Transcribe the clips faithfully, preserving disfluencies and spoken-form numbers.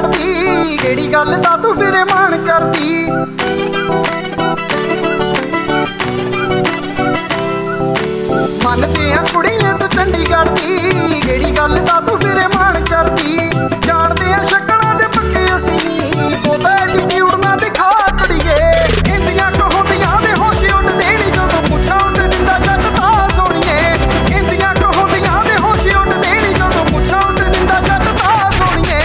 चढ़दी केड़ी गल दा तू फिरे मान करदी। मनदे आ कुड़ियां तू चंडीगढ़ दी केड़ी गल दा तू फिरे मान करदी। जानदे आ शक्लां दे पक्के असीं नी बोता एटीट्यूड ना दिखा कड़िए। इंदियां कहोंदियां दे होश उड़ देनी जदों मुच्छां उड़ दिंदा जट ता सोहणीए। इंदियां कहोंदियां दे होश उड़ देनी जदों मुच्छां उड़ दिंदा जट ता सोहणीए।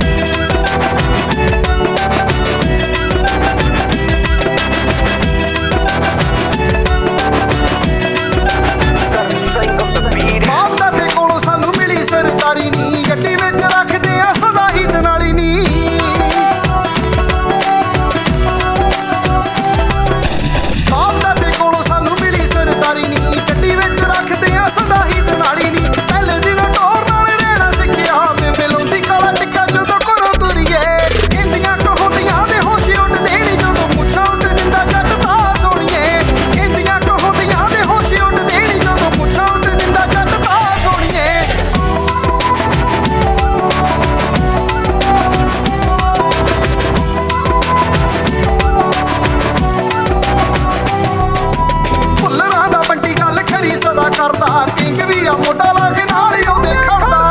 गड्डी विच रखदे आ सदा ही दनाली नी। बाप दादे कोलों सानू मिली सरदारी नी। गड्डी विच रखदे आ सदा ही दनाली नी। पहले दिन टोर नाल रहना सिखिया बेबे लाउंदी काला टिक्का जदों घरों तुरीए। इंदियां कहोंदियां दे होश उड़ देनी जदों मुच्छां उड़ दिंदा जट ता सोहणीए। इंदियां कहोंदियां दे होश उड़ देनी जदों मुच्छां उड़ दिंदा जट ता सोहणीए। सदा करदा किंग भी आ मोटा ला के नाल ही ओदे खड़दा।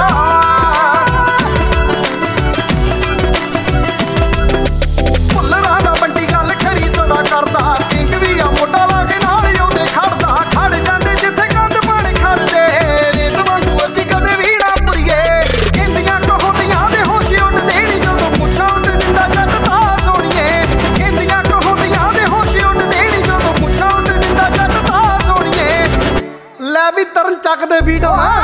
भुल्लरां दा बंटी गल खरी सदा करदा किंग भी आ मोटा ला के नाल ही ओदे खड़दा। खड़ जांदे जिथे गंद पानी खड़दे रेत वांगू असीं कदे भी ना पुरीए। इंदियां कहोंदियां दे होश उड़ देनी जदों मुच्छां उड़ दिंदा जट ता सोहणीए। इंदियां कहोंदियां दे होश उड़ देनी जदों मुच्छां उड़ दिंदा जट ता सोहणीए। लै भी तरन चक दे बीट होना।